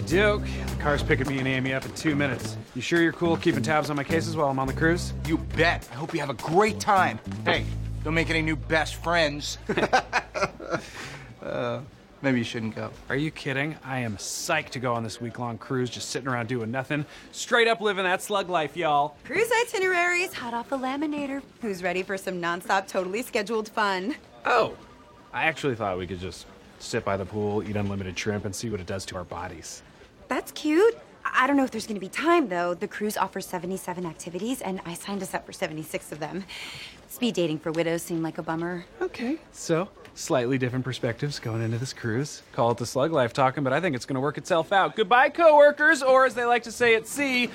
Okey-doke. The car's picking me and Amy up in 2 minutes. You sure you're cool keeping tabs on my cases while I'm on the cruise? You bet. I hope you have a great time. Hey, don't make any new best friends. Maybe you shouldn't go. Are you kidding? I am psyched to go on this week-long cruise, just sitting around doing nothing. Straight up living that slug life, y'all. Cruise itineraries hot off the laminator. Who's ready for some nonstop, totally scheduled fun? Oh, I actually thought we could just sit by the pool, eat unlimited shrimp, and see what it does to our bodies. That's cute. I don't know if there's gonna be time, though. The cruise offers 77 activities, and I signed us up for 76 of them. Speed dating for widows seemed like a bummer. Okay, so slightly different perspectives going into this cruise. Call it the slug life talking, but I think it's gonna work itself out. Goodbye, coworkers, or as they like to say at sea,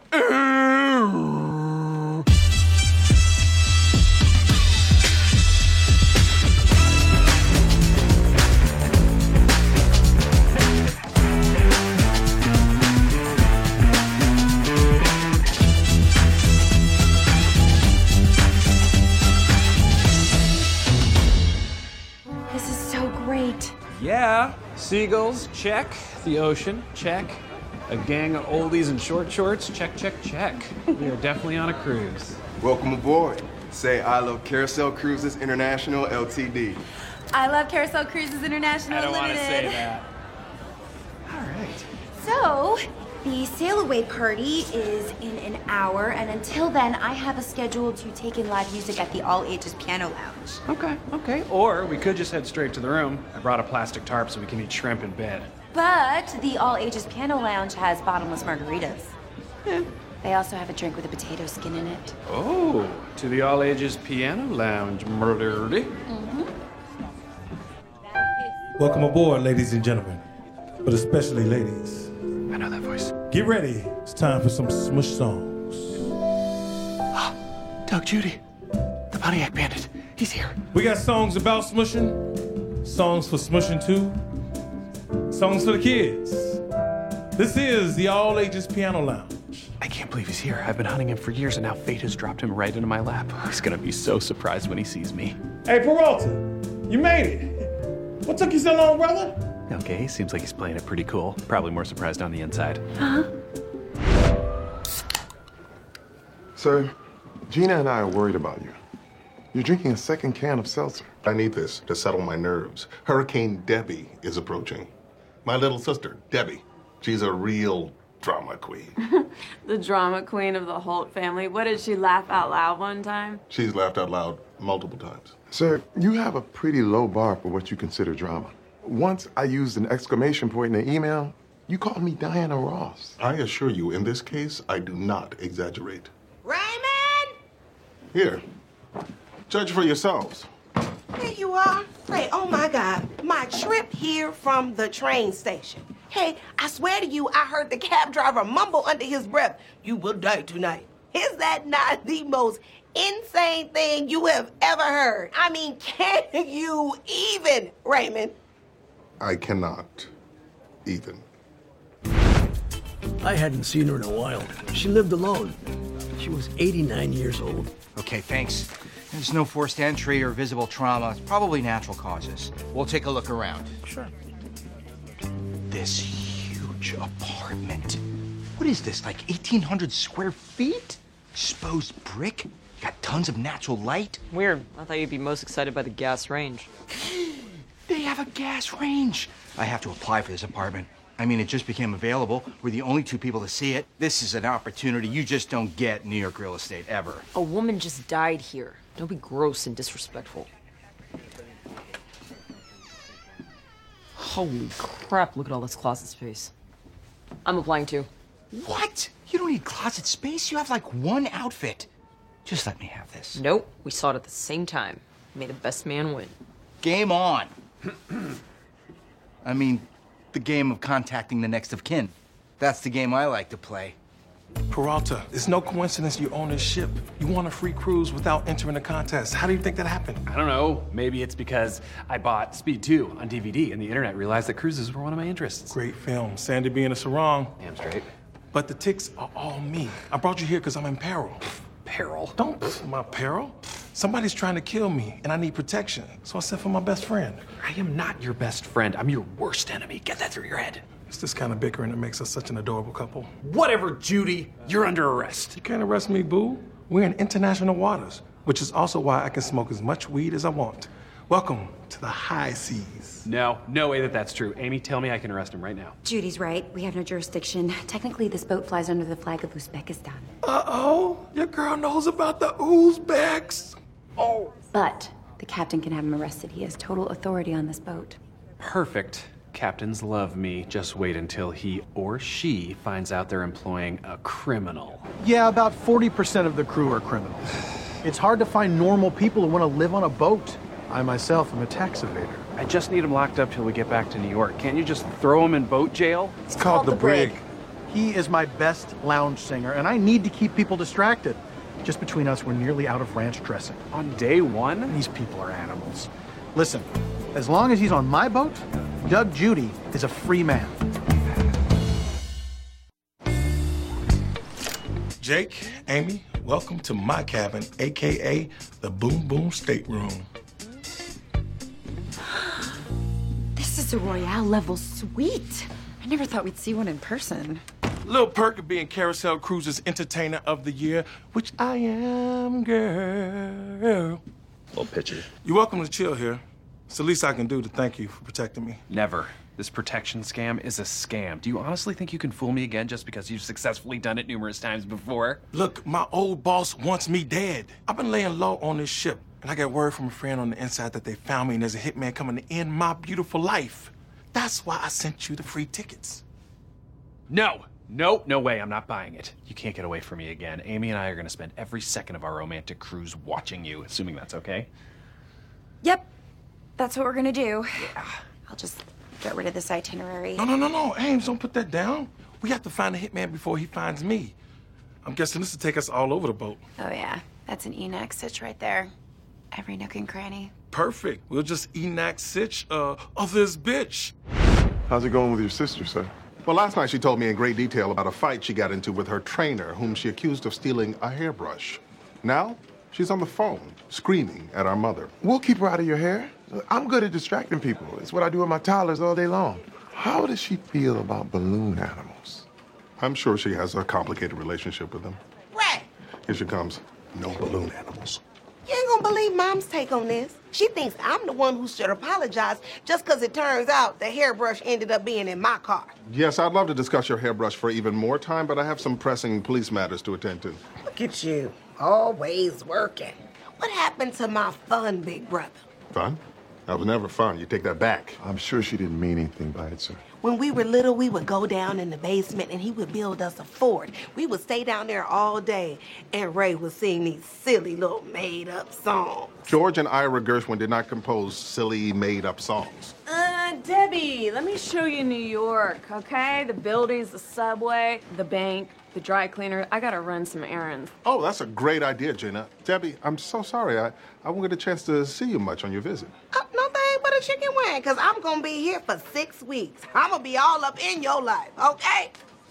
This is so great. yeah, seagulls, check. The ocean, check. A gang of oldies in short shorts, check, check, check. We are definitely on a cruise. Welcome aboard. Say I love Carousel Cruises International Ltd. I love Carousel Cruises International I don't want to say Limited. that. All right. So, the sail away party is in an hour, and until then, I have a schedule to take in live music at the All Ages Piano Lounge. Okay. Or we could just head straight to the room. I brought a plastic tarp so we can eat shrimp in bed. But the All Ages Piano Lounge has bottomless margaritas. They also have a drink with a potato skin in it. Oh, to the All Ages Piano Lounge, murdered. Welcome aboard, ladies and gentlemen, but especially ladies. I know that voice. Get ready. It's time for some Smush songs. Doug Judy, the Pontiac Bandit. He's here. We got songs about smushing, songs for smushing too, songs for the kids. This is the All Ages Piano Lounge. I can't believe he's here. I've been hunting him for years, and now fate has dropped him right into my lap. He's gonna be so surprised when he sees me. Hey, Peralta, you made it. What took you so long, brother? Okay, seems like he's playing it pretty cool. Probably more surprised on the inside. Sir, Gina and I are worried about you. You're drinking a second can of seltzer. I need this to settle my nerves. Hurricane Debbie is approaching. My little sister, Debbie. She's a real drama queen. The drama queen of the Holt family. What did she laugh out loud one time? She's laughed out loud multiple times. Sir, you have a pretty low bar for what you consider drama. Once I used an exclamation point in the email, you called me Diana Ross. I assure you, in this case, I do not exaggerate. Raymond! Here, judge for yourselves. There you are. Hey, oh my God. My trip here from the train station. Hey, I swear to you, I heard the cab driver mumble under his breath, "You will die tonight." Is that not the most insane thing you have ever heard? I mean, can you even, Raymond? I cannot even. I hadn't seen her in a while. She lived alone. She was 89 years old. Okay, thanks. There's no forced entry or visible trauma. It's probably natural causes. We'll take a look around. Sure. This huge apartment. What is this, like 1,800 square feet? Exposed brick? Got tons of natural light? Weird. I thought you'd be most excited by the gas range. They have a gas range. I have to apply for this apartment. I mean, it just became available. We're the only two people to see it. This is an opportunity you just don't get in New York real estate ever. A woman just died here. Don't be gross and disrespectful. Holy crap, look at all this closet space. I'm applying too. What? You don't need closet space. You have like one outfit. Just let me have this. Nope, we saw it at the same time. May the best man win. Game on. I mean, the game of contacting the next of kin. That's the game I like to play. Peralta, it's no coincidence you own this ship. You won a free cruise without entering the contest. How do you think that happened? I don't know. Maybe it's because I bought Speed 2 on DVD and the internet realized that cruises were one of my interests. Great film. Sandy being a sarong. Damn straight. But the ticks are all me. I brought you here because I'm in peril. Peril? Don't my peril. Somebody's trying to kill me, and I need protection. So I sent for my best friend. I am not your best friend. I'm your worst enemy. Get that through your head. It's this kind of bickering that makes us such an adorable couple. Whatever, Judy. You're under arrest. You can't arrest me, boo. We're in international waters, which is also why I can smoke as much weed as I want. Welcome to the high seas. No way that's true. Amy, tell me I can arrest him right now. Judy's right. We have no jurisdiction. Technically, this boat flies under the flag of Uzbekistan. Uh-oh. Your girl knows about the Uzbeks. Oh. But the captain can have him arrested. He has total authority on this boat. Perfect. Captains love me. Just wait until he or she finds out they're employing a criminal. Yeah, about 40% of the crew are criminals. It's hard to find normal people who want to live on a boat. I myself am a tax evader. I just need him locked up till we get back to New York. Can't you just throw him in boat jail? It's called The Brig. He is my best lounge singer, and I need to keep people distracted. Just between us, we're nearly out of ranch dressing. On day one? These people are animals. Listen, as long as he's on my boat, Doug Judy is a free man. Jake, Amy, welcome to my cabin, AKA the Boom Boom Stateroom. This is a Royale level suite. I never thought we'd see one in person. Little perk of being Carousel Cruises Entertainer of the Year, which I am, girl. Little pitcher. You're welcome to chill here. It's the least I can do to thank you for protecting me. Never. This protection scam is a scam. Do you honestly think you can fool me again just because you've successfully done it numerous times before? Look, my old boss wants me dead. I've been laying low on this ship, and I got word from a friend on the inside that they found me and there's a hitman coming to end my beautiful life. That's why I sent you the free tickets. No way, I'm not buying it. You can't get away from me again. Amy and I are gonna spend every second of our romantic cruise watching you, assuming that's okay. Yep, that's what we're gonna do. Yeah. I'll just get rid of this itinerary. No, Ames, don't put that down. We have to find a hitman before he finds me. I'm guessing this will take us all over the boat. Oh yeah, that's an Enoch Sitch right there. Every nook and cranny. Perfect. We'll just Enoch Sitch of this bitch. How's it going with your sister, sir? Well, last night she told me in great detail about a fight she got into with her trainer, whom she accused of stealing a hairbrush. Now, she's on the phone, screaming at our mother. We'll keep her out of your hair. I'm good at distracting people. It's what I do with my toddlers all day long. How does she feel about balloon animals? I'm sure she has a complicated relationship with them. Right. Here she comes. No balloon animals. You ain't gonna believe Mom's take on this. She thinks I'm the one who should apologize just because it turns out the hairbrush ended up being in my car. Yes, I'd love to discuss your hairbrush for even more time, but I have some pressing police matters to attend to. Look at you, always working. What happened to my fun, big brother? Fun? That was never fun. You take that back. I'm sure she didn't mean anything by it, sir. When we were little, we would go down in the basement and he would build us a fort. We would stay down there all day, and Ray would sing these silly little made-up songs. George and Ira Gershwin did not compose silly, made-up songs. Debbie, let me show you New York, okay? The buildings, the subway, the bank, the dry cleaner. I gotta run some errands. Oh, that's a great idea, Gina. Debbie, I'm so sorry. I won't get a chance to see you much on your visit. No thing but a chicken wing, because I'm going to be here for 6 weeks. I'm going to be all up in your life, okay?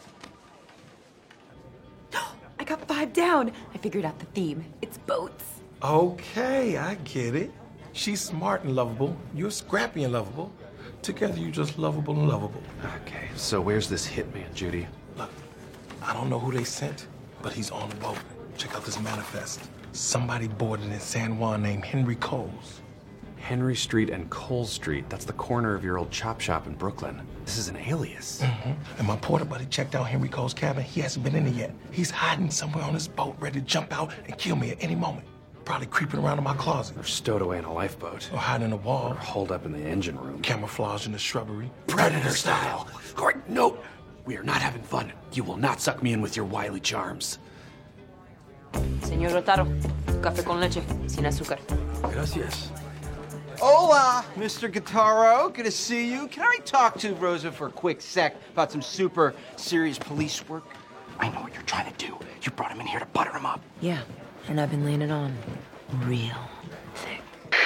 I got 5 down. I figured out the theme. It's boats. Okay, I get it. She's smart and lovable. You're scrappy and lovable. Together, you're just lovable and lovable. Okay, so where's this hitman, Judy? Look, I don't know who they sent, but he's on the boat. Check out this manifest. Somebody boarded in San Juan named Henry Coles. Henry Street and Cole Street. That's the corner of your old chop shop in Brooklyn. This is an alias. Mm-hmm. And my porter buddy checked out Henry Cole's cabin. He hasn't been in it yet. He's hiding somewhere on this boat, ready to jump out and kill me at any moment. Probably creeping around in my closet. Or stowed away in a lifeboat. Or hiding in a wall. Or holed up in the engine room. Camouflage in the shrubbery. Predator style. Gordon, no. We are not having fun. You will not suck me in with your wily charms. Señor Rotaro, café con leche, sin azúcar. Gracias. Hola, Mr. Guitaro. Good to see you. Can I talk to Rosa for a quick sec about some super serious police work? I know what you're trying to do. You brought him in here to butter him up. Yeah, and I've been laying it on real thick.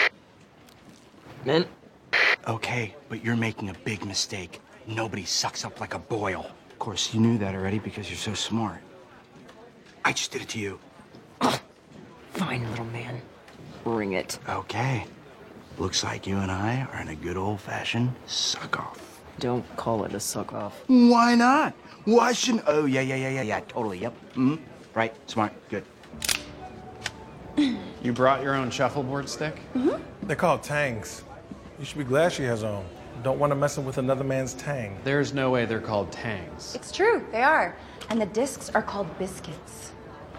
Men? Okay, but you're making a big mistake. Nobody sucks up like a boil. Of course, you knew that already because you're so smart. I just did it to you. Fine, little man. Bring it. Okay. Looks like you and I are in a good old-fashioned suck-off. Don't call it a suck-off. Why not? Why shouldn't... Oh, yeah, totally, yep. Mm-hmm. Right, smart, good. You brought your own shuffleboard stick? They're called tangs. You should be glad she has her own. Don't want to mess with another man's tang. There's no way they're called tangs. It's true, they are. And the discs are called biscuits.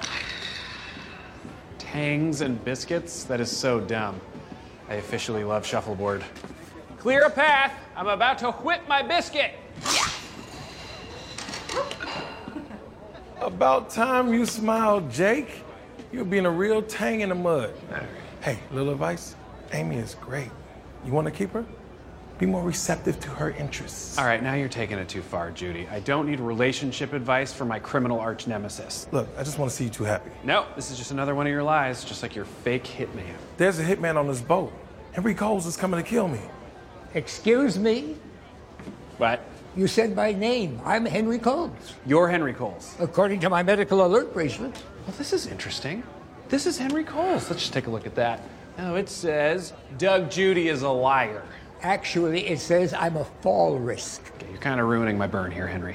Tangs and biscuits? That is so dumb. I officially love shuffleboard. Clear a path. I'm about to whip my biscuit. About time you smiled, Jake. You're being a real tang in the mud. Hey, little advice. Amy is great. You want to keep her? Be more receptive to her interests. All right, now you're taking it too far, Judy. I don't need relationship advice from my criminal arch nemesis. Look, I just want to see you two happy. No, this is just another one of your lies, just like your fake hitman. There's a hitman on this boat. Henry Coles is coming to kill me. Excuse me? What? You said my name. I'm Henry Coles. You're Henry Coles. According to my medical alert bracelet. Well, this is interesting. This is Henry Coles. Let's just take a look at that. Oh, it says Doug Judy is a liar. Actually, it says I'm a fall risk. Okay, you're kind of ruining my burn here, Henry.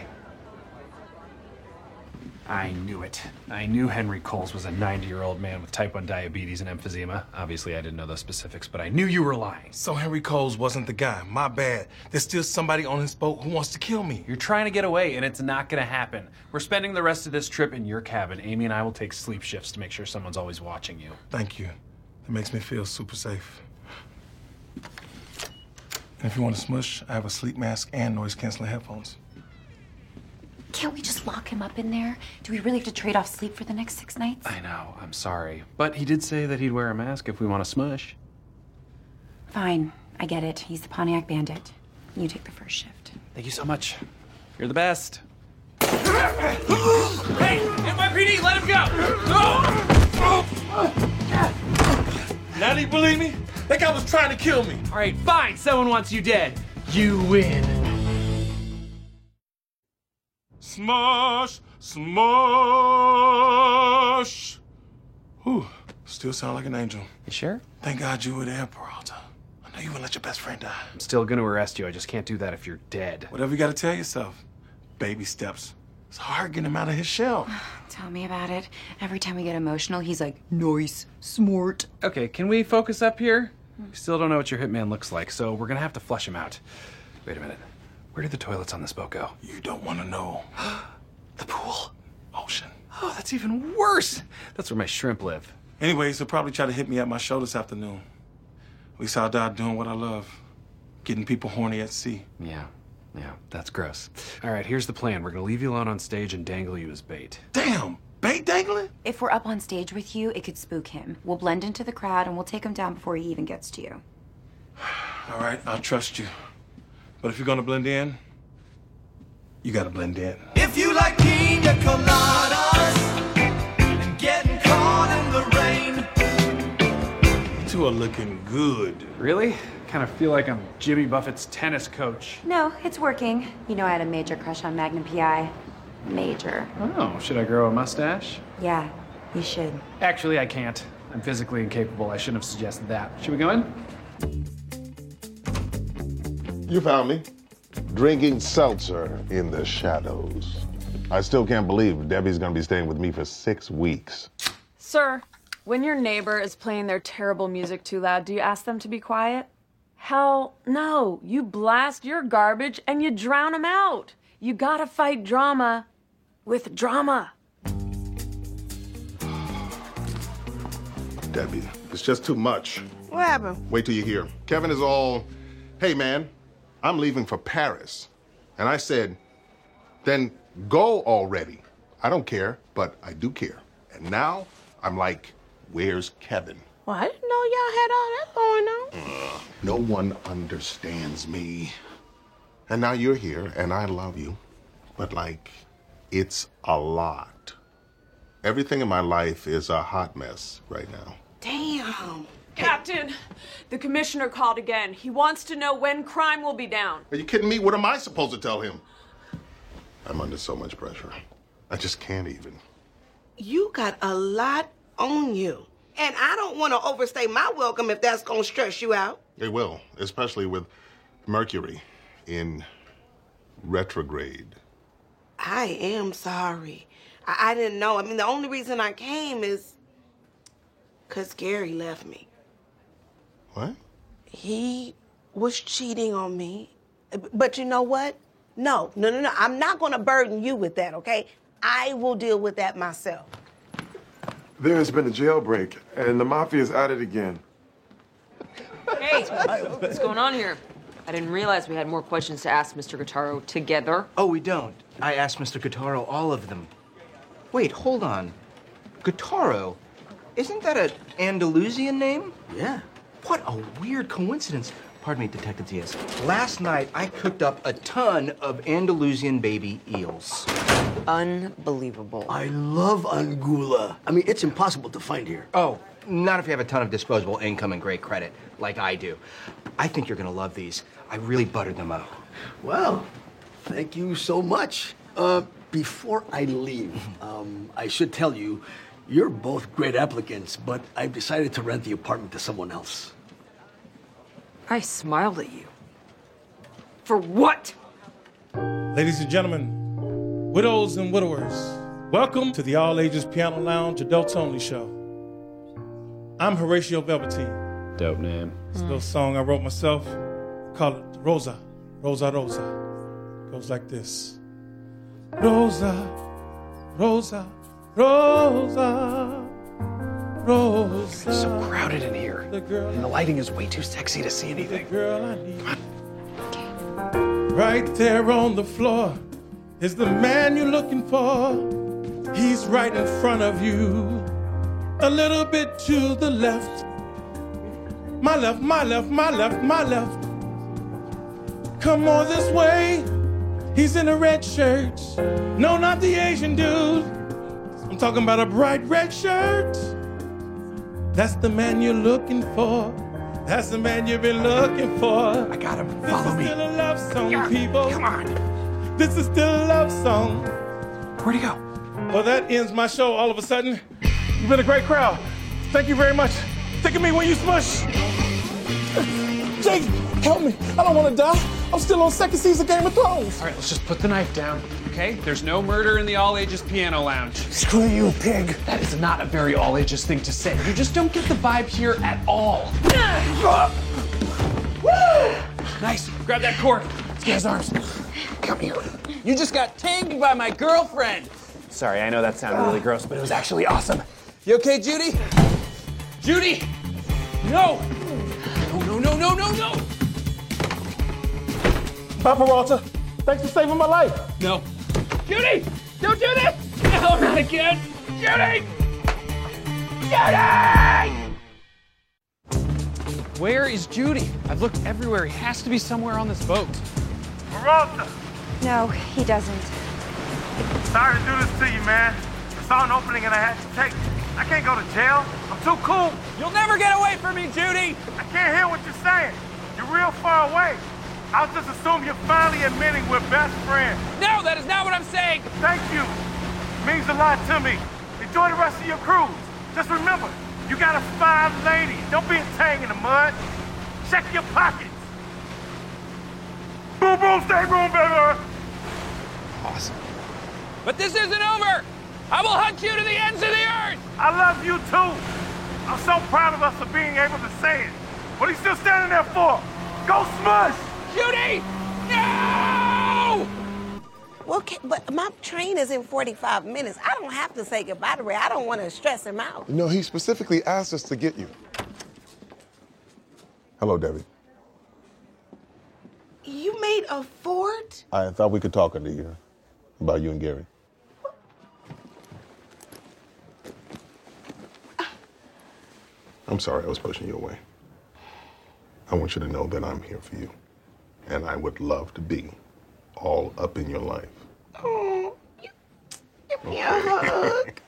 I knew it. I knew Henry Coles was a 90-year-old man with type 1 diabetes and emphysema. Obviously, I didn't know those specifics, but I knew you were lying. So Henry Coles wasn't the guy. My bad. There's still somebody on his boat who wants to kill me. You're trying to get away, and it's not going to happen. We're spending the rest of this trip in your cabin. Amy and I will take sleep shifts to make sure someone's always watching you. Thank you. It makes me feel super safe. And if you want to smush, I have a sleep mask and noise-canceling headphones. Can't we just lock him up in there? Do we really have to trade off sleep for the next 6 nights? I know, I'm sorry. But he did say that he'd wear a mask if we want to smush. Fine, I get it. He's the Pontiac Bandit. You take the first shift. Thank you so much. You're the best. Hey, NYPD, let him go! Now do you believe me? That guy was trying to kill me. All right, fine. Someone wants you dead. You win. Smush, smush. Whew, still sound like an angel. You sure? Thank God you were there, Peralta. I know you wouldn't let your best friend die. I'm still gonna arrest you. I just can't do that if you're dead. Whatever you gotta tell yourself. Baby steps. It's hard getting him out of his shell. Tell me about it. Every time we get emotional, he's like, nice, smart. Okay, can we focus up here? We still don't know what your hitman looks like, so we're gonna have to flush him out. Wait a minute. Where do the toilets on this boat go? You don't want to know. The pool. Ocean. Oh, that's even worse. That's where my shrimp live. Anyways, he'll probably try to hit me at my show this afternoon. At least I'll die doing what I love. Getting people horny at sea. Yeah, that's gross. All right, here's the plan. We're gonna leave you alone on stage and dangle you as bait. Damn, bait dangling? If we're up on stage with you, it could spook him. We'll blend into the crowd and we'll take him down before he even gets to you. All right, I'll trust you. But if you're gonna blend in, you gotta blend in. If you like pina coladas and getting caught in the rain. You two are looking good. Really? Kind of feel like I'm Jimmy Buffett's tennis coach. No, it's working. You know I had a major crush on Magnum PI. Major. Oh, should I grow a mustache? Yeah, you should. Actually, I can't. I'm physically incapable. I shouldn't have suggested that. Should we go in? You found me. Drinking seltzer in the shadows. I still can't believe Debbie's gonna be staying with me for 6 weeks. Sir, when your neighbor is playing their terrible music too loud, do you ask them to be quiet? Hell no. You blast your garbage and you drown them out. You gotta fight drama with drama. Debbie, it's just too much. What happened? Wait till you hear. Kevin is all, hey man, I'm leaving for Paris. And I said, then go already. I don't care, but I do care. And now I'm like, where's Kevin? Well, I didn't know y'all had all that going on. No one understands me. And now you're here, and I love you. But, like, it's a lot. Everything in my life is a hot mess right now. Damn. Captain, the commissioner called again. He wants to know when crime will be down. Are you kidding me? What am I supposed to tell him? I'm under so much pressure. I just can't even. You got a lot on you. And I don't want to overstay my welcome if that's going to stress you out. It will, especially with Mercury in retrograde. I am sorry. I didn't know. I mean, the only reason I came is because Gary left me. What? He was cheating on me. But you know what? No. I'm not going to burden you with that, okay? I will deal with that myself. There has been a jailbreak, and the mafia's at it again. Hey, what's going on here? I didn't realize we had more questions to ask Mr. Guitarro together. Oh, we don't. I asked Mr. Guitarro all of them. Wait, hold on. Guitarro? Isn't that an Andalusian name? Yeah. What a weird coincidence. Pardon me, Detective Diaz. Last night, I cooked up a ton of Andalusian baby eels. Unbelievable. I love Anguilla. I mean, it's impossible to find here. Oh, not if you have a ton of disposable income and great credit, like I do. I think you're gonna love these. I really buttered them up. Well, thank you so much. Before I leave, I should tell you, you're both great applicants, but I've decided to rent the apartment to someone else. I smiled at you. For what? Ladies and gentlemen, widows and widowers, welcome to the All Ages Piano Lounge Adults Only Show. I'm Horatio Velveteen. Dope name. It's a little song I wrote myself. Call it Rosa, Rosa, Rosa. Goes like this. Rosa, Rosa, Rosa, Rosa. It's so crowded in here. And the lighting is way too sexy to see anything. Girl I need. Right there on the floor is the man you're looking for. He's right in front of you, a little bit to the left. My left, my left, my left, my left. Come more this way. He's in a red shirt. No, not the Asian dude. I'm talking about a bright red shirt. That's the man you're looking for. That's the man you've been looking for. I got him. This Follow is me. still a love song, Yeah, people. come on. This is still a love song. Where'd he go? Well, that ends my show all of a sudden. You've been a great crowd. Thank you very much. Think of me when you smush. Jake, help me. I don't want to die. I'm still on second season Game of Thrones. All right, let's just put the knife down, okay? There's no murder in the All Ages Piano Lounge. Screw you, pig. That is not a very All Ages thing to say. You just don't get the vibe here at all. Nice. Grab that cord. Let's get his arms. Come here. You just got tagged by my girlfriend. Sorry, I know that sounded really gross, but it was actually awesome. You okay, Judy? Judy! No! No, no, no, no, no, no! Bye, Peralta. Thanks for saving my life. No. Judy! Don't do this! No, not again! Judy! Judy! Where is Judy? I've looked everywhere. He has to be somewhere on this boat. Peralta, No, he doesn't. sorry to do this to you, man. I saw an opening and I had to take it. I can't go to jail. I'm too cool. You'll never get away from me, Judy! I can't hear what you're saying. You're real far away. I'll just assume you're finally admitting we're best friends. No, that is not what I'm saying! Thank you. It means a lot to me. Enjoy the rest of your cruise. Just remember, you got a fine lady. Don't be a tang in the mud. Check your pockets. Boom, boom, stay boom, baby. Awesome. But this isn't over! I will hunt you to the ends of the earth! I love you too. I'm so proud of us for being able to say it. What are you still standing there for? Go smush! Judy! No! Well, but my train is in 45 minutes. I don't have to say goodbye to Ray. I don't want to stress him out. No, he specifically asked us to get you. Hello, Debbie. You made a fort? I thought we could talk under you about you and Gary. I'm sorry I was pushing you away. I want you to know that I'm here for you. And I would love to be all up in your life. Oh, give me a hug.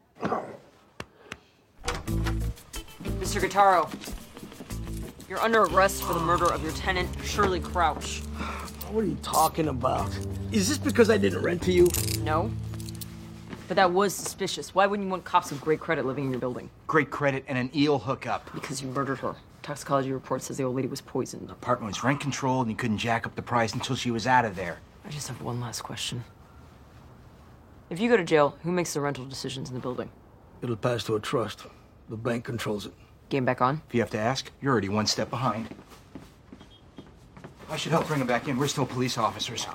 Mr. Guitarro, you're under arrest for the murder of your tenant, Shirley Crouch. What are you talking about? Is this because I didn't rent to you? No. But that was suspicious. Why wouldn't you want cops of great credit living in your building? Great credit and an eel hookup. Because you murdered her. Toxicology report says the old lady was poisoned. The apartment was rent controlled and you couldn't jack up the price until she was out of there. I just have one last question. If you go to jail, who makes the rental decisions in the building? It'll pass to a trust. The bank controls it. Game back on? If you have to ask, you're already one step behind. I should help bring him back in. We're still police officers.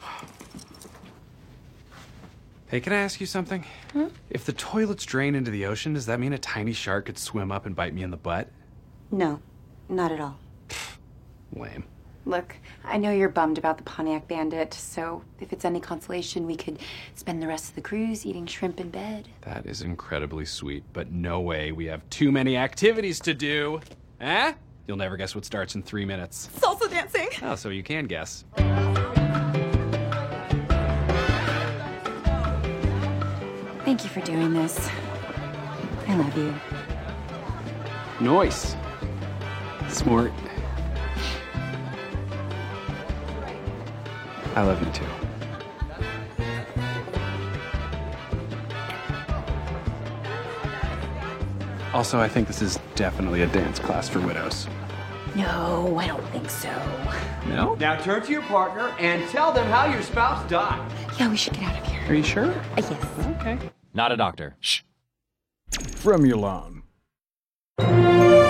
Hey, can I ask you something? If the toilets drain into the ocean, does that mean a tiny shark could swim up and bite me in the butt? No, not at all. Lame. Look, I know you're bummed about the Pontiac Bandit, so if it's any consolation, we could spend the rest of the cruise eating shrimp in bed. That is incredibly sweet, but no way. We have too many activities to do. Eh? You'll never guess what starts in 3 minutes. Salsa dancing! Oh, so you can guess. Thank you for doing this. I love you. Nice. Smart. I love you too. Also, I think this is definitely a dance class for widows. No, I don't think so. No? Now turn to your partner and tell them how your spouse died. Yeah, we should get out of here. Are you sure? Yes. Okay. Not a doctor. Shh. From Milan.